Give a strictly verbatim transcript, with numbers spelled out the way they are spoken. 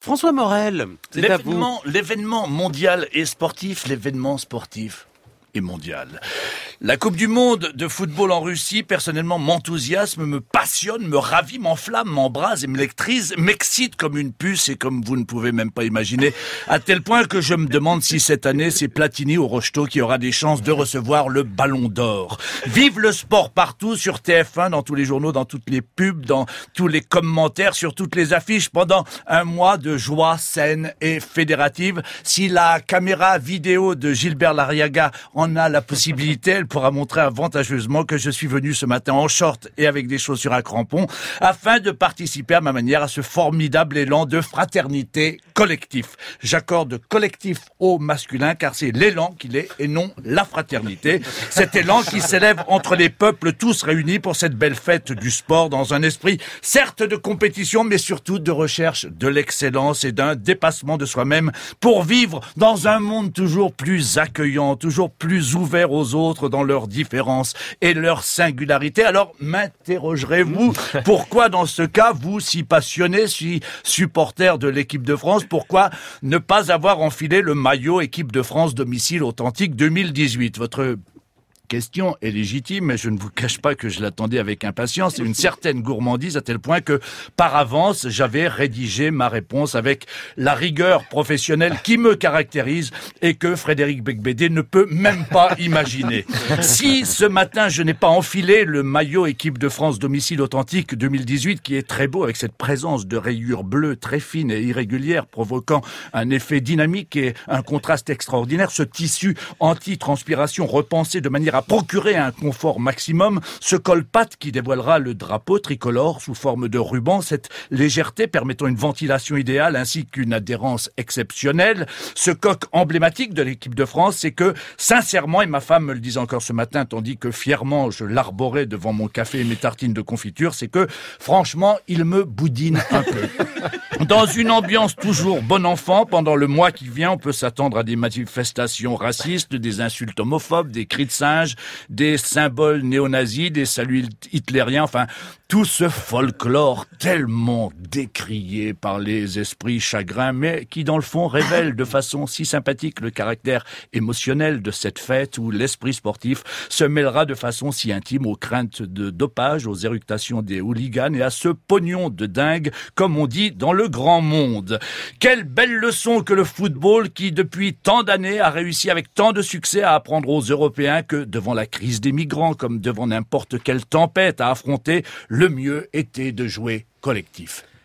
François Morel, c'est à vous. L'événement, l'événement mondial et sportif, l'événement sportif et mondial. La Coupe du Monde de football en Russie, personnellement, m'enthousiasme, me passionne, me ravit, m'enflamme, m'embrase et m'électrise, m'excite comme une puce et comme vous ne pouvez même pas imaginer, à tel point que je me demande si cette année, c'est Platini ou Rocheteau qui aura des chances de recevoir le Ballon d'Or. Vive le sport partout, sur T F un, dans tous les journaux, dans toutes les pubs, dans tous les commentaires, sur toutes les affiches, pendant un mois de joie saine et fédérative. Si la caméra vidéo de Gilbert Lariaga en a la possibilité, elle pourra montrer avantageusement que je suis venu ce matin en short et avec des chaussures à crampons afin de participer à ma manière à ce formidable élan de fraternité collectif. J'accorde collectif au masculin car c'est l'élan qu'il est et non la fraternité. Cet élan qui s'élève entre les peuples tous réunis pour cette belle fête du sport dans un esprit certes de compétition mais surtout de recherche de l'excellence et d'un dépassement de soi-même pour vivre dans un monde toujours plus accueillant, toujours plus plus ouverts aux autres dans leurs différences et leurs singularités. Alors m'interrogerez-vous pourquoi dans ce cas, vous si passionné, si supporter de l'équipe de France, pourquoi ne pas avoir enfilé le maillot équipe de France domicile authentique deux mille dix-huit? Votre question est légitime, mais je ne vous cache pas que je l'attendais avec impatience et une certaine gourmandise à tel point que, par avance, j'avais rédigé ma réponse avec la rigueur professionnelle qui me caractérise et que Frédéric Becbédé ne peut même pas imaginer. Si ce matin je n'ai pas enfilé le maillot équipe de France domicile authentique deux mille dix-huit, qui est très beau avec cette présence de rayures bleues très fines et irrégulières provoquant un effet dynamique et un contraste extraordinaire, ce tissu anti-transpiration repensé de manière à procurer un confort maximum, ce col-patte qui dévoilera le drapeau tricolore sous forme de ruban, cette légèreté permettant une ventilation idéale ainsi qu'une adhérence exceptionnelle, ce coq emblématique de l'équipe de France, c'est que, sincèrement, et ma femme me le disait encore ce matin, tandis que fièrement je l'arborais devant mon café et mes tartines de confiture, c'est que, franchement, il me boudine un peu. Dans une ambiance toujours bon enfant, pendant le mois qui vient, on peut s'attendre à des manifestations racistes, des insultes homophobes, des cris de singe, des symboles néo-nazis, des saluts hitlériens, enfin, tout ce folklore tellement décrié par les esprits chagrins, mais qui dans le fond révèle de façon si sympathique le caractère émotionnel de cette fête où l'esprit sportif se mêlera de façon si intime aux craintes de dopage, aux éructations des hooligans et à ce pognon de dingue, comme on dit dans le grand monde. Quelle belle leçon que le football qui, depuis tant d'années, a réussi avec tant de succès à apprendre aux Européens que, devant la crise des migrants, comme devant n'importe quelle tempête à affronter, le mieux était de jouer collectif.